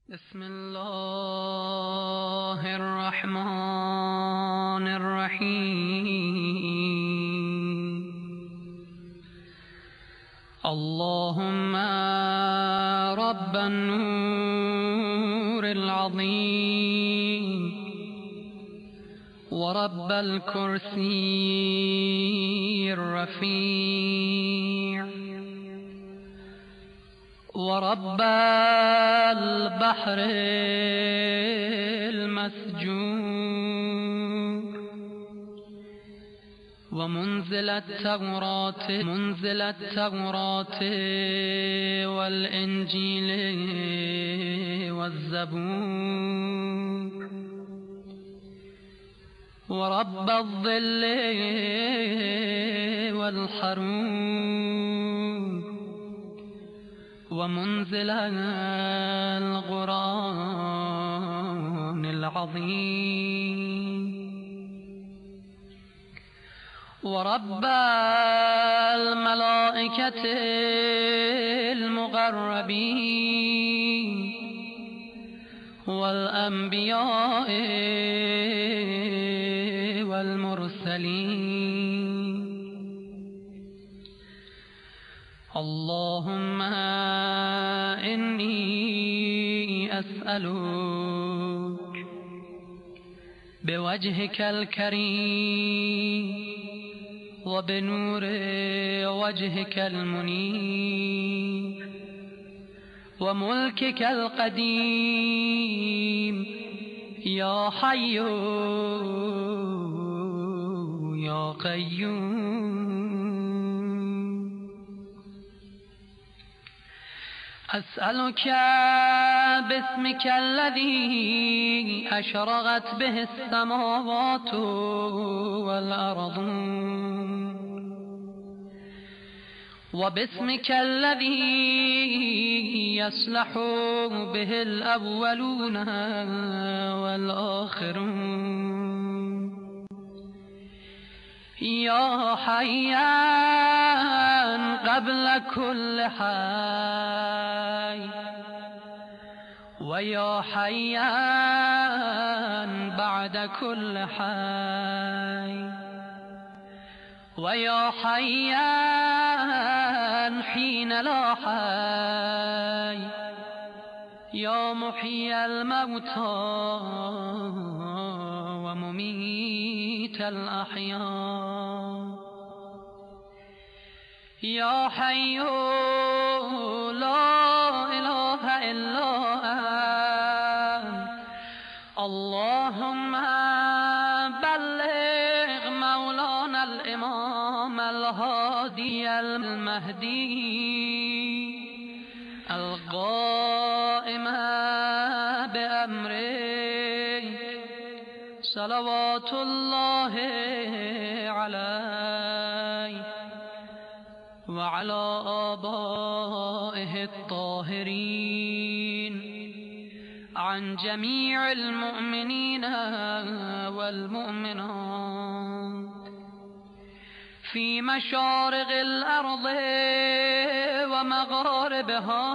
بسم الله الرحمن الرحيم. اللهم رب النور العظيم ورب الكرسي الرفيع ورب البحر المسجور ومنزل التوراة والإنجيل والزبور ورب الظل والحرور ومنزل القرآن العظيم ورب الملائكة المقربين والأنبياء والمرسلين. اللهم إني أسألك بوجهك الكريم وبنور وجهك المنير وملكك القديم يا حي يا قيوم. أسألك باسمك الذي أشرقت به السماوات والأرض وباسمك الذي يصلح به الأولون والآخرون يا حيان قبل كل حي ويا حيان بعد كل حي ويا حيان حين لا حي يا محيي الموتى ومميت الأحياء يا حي لا إله إلا أنت. اللهم بلغ مولانا الإمام الهادي المهدي القائم بأمره صلوات الله عليه وعلى آبائه الطاهرين عن جميع المؤمنين والمؤمنات في مشارق الأرض ومغاربها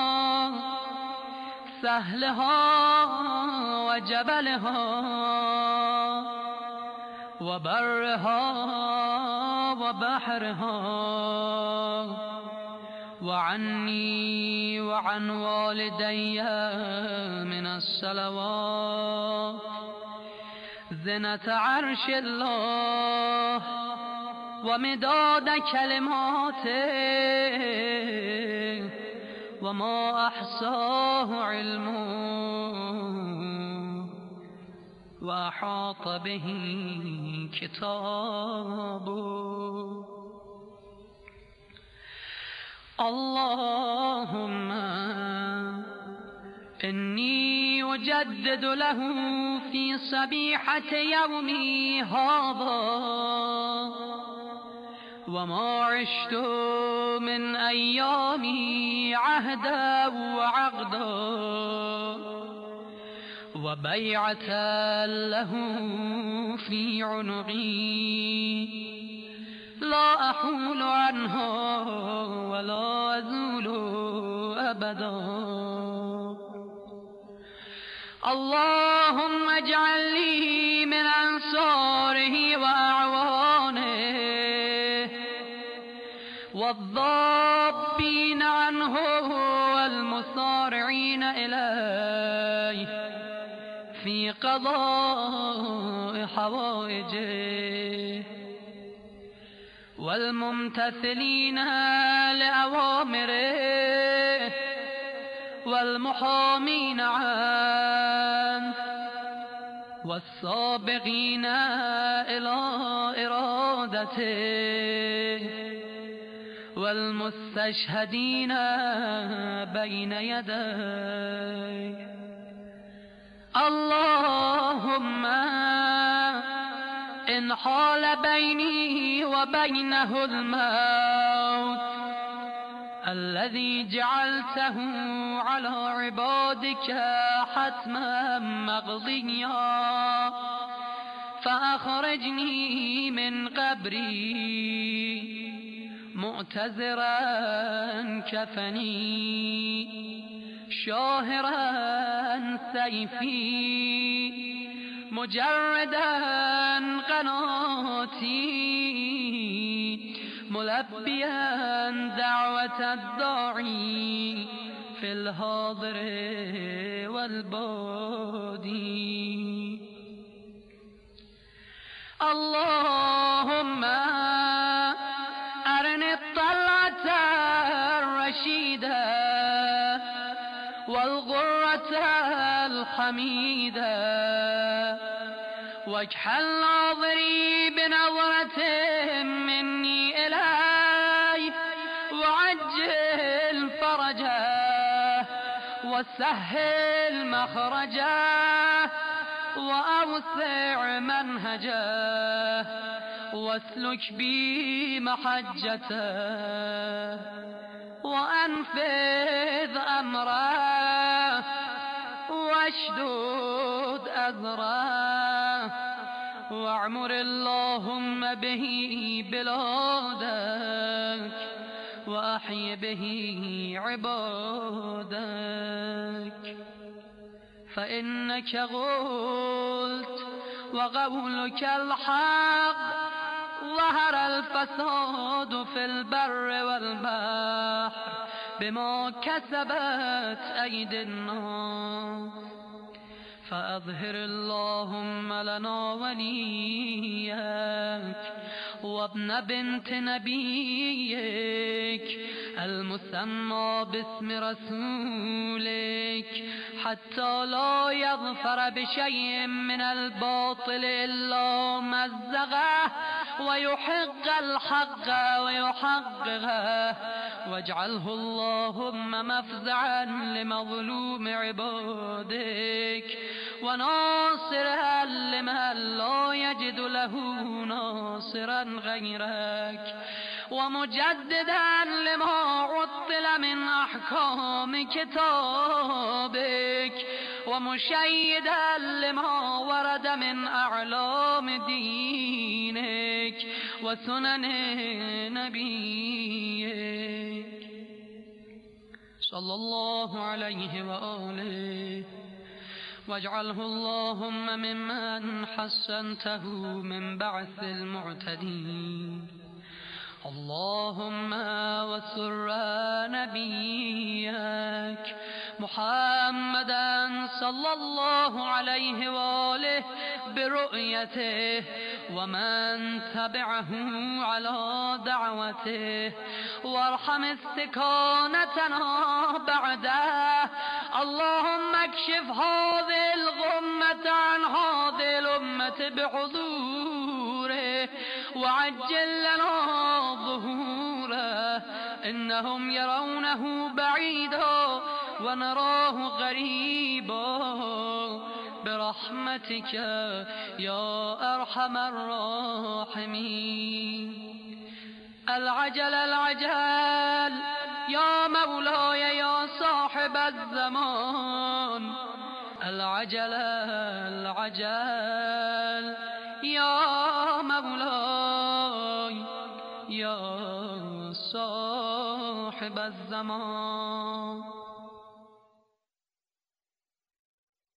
سهلها وجبلها وبرها وبحرها وعني وعن والدي من الصلوات زنة عرش الله ومداد كلماته وما أحصاه علمه وأحاط به كتابه. اللهم إني أجدد له في صبيحة يومي هذا وما عشت من أيامي عهدا وعقدا وبيعة له في عنقي لا أحول عنها ولا أزول أبدا. اللهم اجعل لي من أنصاره وأعوانه والضابين عنه والمصارعين إليه في قضاء حوائجه والممتثلين لأوامره والمحامين عنه والسابقين إلى إرادته والمستشهدين بين يديه. اللهم إن حال بيني وبينه الموت الذي جعلته على عبادك حتما مقضيا فأخرجني من قبري معتذرا كفني شاهرا سيفي مجردا قناتي ملبيا دعوة الداعي في الحاضر والبادي. اللهم أرني الطلعة الرشيدة والغرة الحميدة واجعل ناظري بنظرة مني إليه وعجل فرجه وسهل مخرجه وأوسع منهجه واسلك بي محجته وأنفذ أمره واشدد أذره واعمر اللهم به بلادك وأحي به عبادك. فإنك قلت وقولك الحق ظهر الفساد في البر والبحر بما كسبت أيدي الناس فأظهر اللهم لنا وليك وابن بنت نبيك المسمى باسم رسولك حتى لا يظفر بشيء من الباطل إلا مزغه ويحق الحق ويحققه واجعله اللهم مفزعا لمظلوم عبادك وناصرا لمن لا يجد له ناصرا غيرك ومجددا لما عطل من أحكام كتابك ومشيدا لما ورد من أعلام دينك وسنن نبيك صلى الله عليه وآله واجعله اللهم ممن حسنته من بعث المعتدين. اللهم وسر نبيك محمدا صلى الله عليه وآله برؤيته ومن تبعه على دعوته وارحم استكانتنا بعده. اللهم اكشف هذه الغمة عن هذه الأمة بحضوره وعجل لنا ظهوره إنهم يرونه بعيدا ونراه قريبا برحمتك يا أرحم الراحمين. العجل العجل يا مولاي يا صاحب الزمان العجل العجل يا مولاي يا صاحب الزمان.